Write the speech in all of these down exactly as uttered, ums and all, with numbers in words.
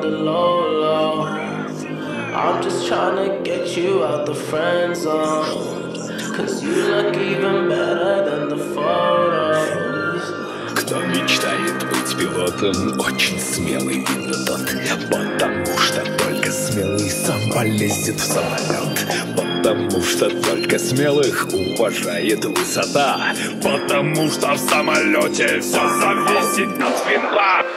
the low low. I'm just tryna get you out the friend zone, cause you look even better than the photos. Кто мечтает быть пилотом, очень смелый именно тот, потому что только смелый сам полезет в самолет, потому что только смелых уважает высота, потому что в самолете все зависит от винта.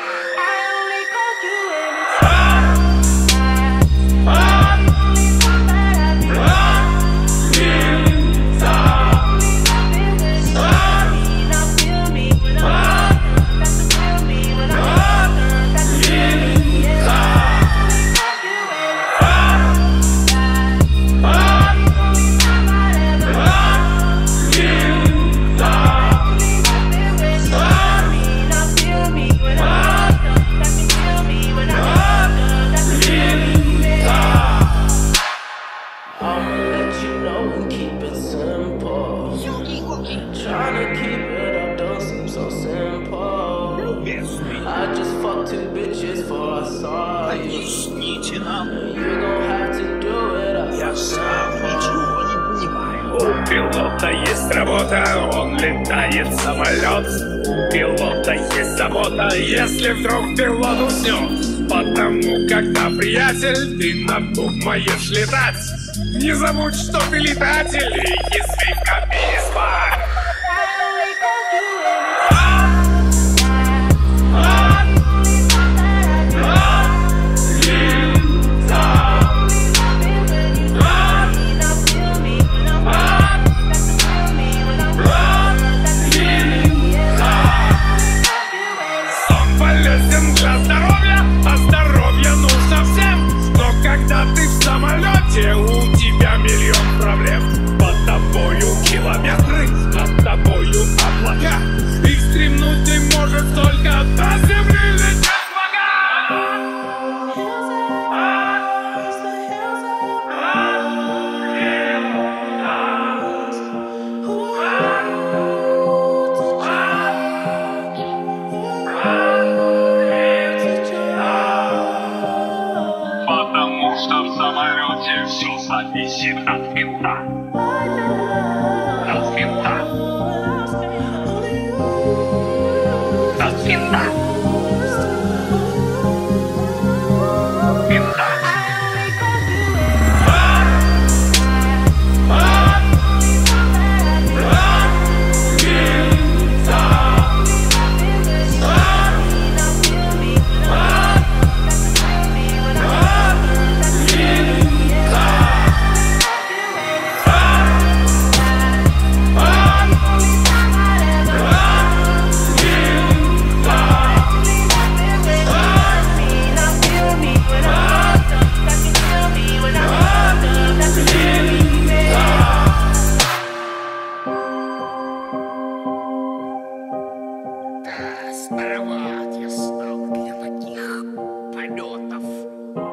Tryna keep it up don't seem so simple. I just fucked two bitches before I saw you. You gon' have to do it up simple. У пилота есть работа, он летает самолет. У пилота есть забота, если вдруг пилот уснет. Потому когда, приятель, ты надумаешь летать, не забудь, что ты летатель, и если в кабине спать. Для здоровья, а здоровье нужно всем. Но когда ты в самолете, у тебя миллион проблем. Под тобою километры, над тобою облака. Их стремнуть ты можешь только до земли лететь что в самолете все зависит от винта. От винта. От винта. Винта. Староват я стал для таких полетов.